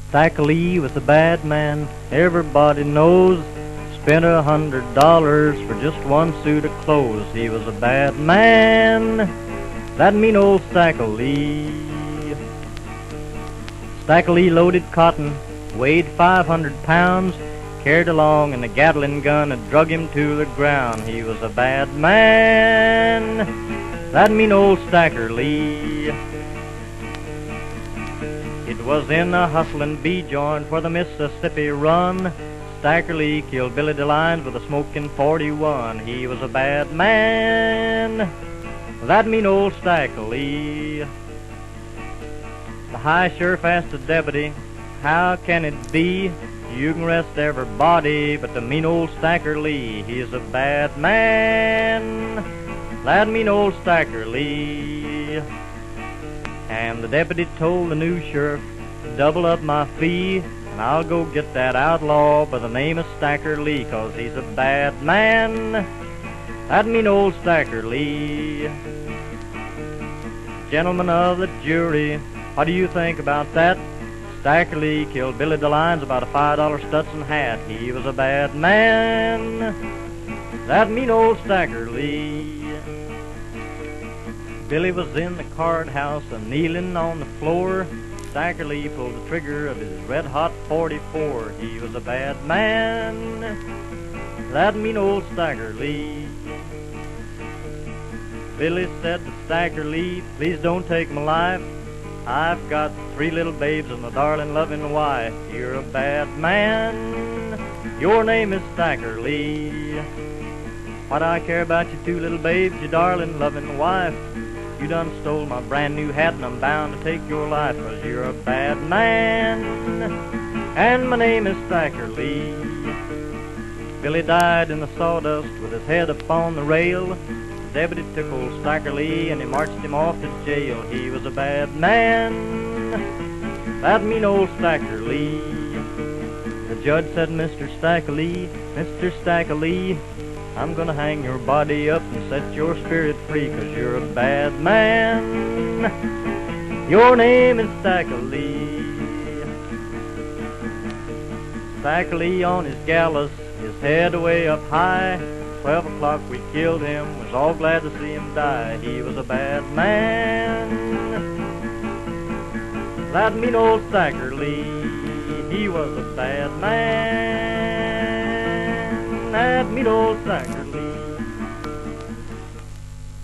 Stacker Lee was a bad man, everybody knows. Spent $100 for just one suit of clothes. He was a bad man, that mean old Stacker Lee. Stacker Lee loaded cotton, weighed 500 pounds, carried along in a Gatling gun and drug him to the ground. He was a bad man, that mean old Stacker Lee. It was in a hustlin' bee joint where the Mississippi run. Stacker Lee killed Billy DeLines with a smoking 41. He was a bad man, that mean old Stacker Lee. The high sheriff asked the deputy, how can it be you can arrest everybody but the mean old Stacker Lee? He's a bad man, that mean old Stacker Lee. And the deputy told the new sheriff, double up my fee, and I'll go get that outlaw by the name of Stacker Lee, 'cause he's a bad man, that mean old Stacker Lee. Gentlemen of the jury, what do you think about that? Stacker Lee killed Billy DeLines about a $5 Stetson hat. He was a bad man, that mean old Stacker Lee. Billy was in the card house a-kneeling on the floor. Stacker Lee pulled the trigger of his red-hot 44. He was a bad man, that mean old Stacker Lee. Billy said to Stacker Lee, please don't take my life. I've got 3 little babes and a darling loving wife. You're a bad man, your name is Stacker Lee. What do I care about your 2 little babes, your darling loving wife? You done stole my brand new hat and I'm bound to take your life, 'cause you're a bad man, and my name is Stacker Lee. Billy died in the sawdust with his head upon the rail. The deputy took old Stacker Lee and he marched him off to jail. He was a bad man, that mean old Stacker Lee. The judge said, Mr. Stacker Lee, Mr. Stacker Lee, I'm gonna hang your body up and set your spirit free, 'cause you're a bad man, your name is Stacker Lee. Stacker Lee on his gallows, his head way up high. 12 o'clock we killed him, was all glad to see him die. He was a bad man, that mean old Stacker Lee. He was a bad man, that mean old Stacker Lee.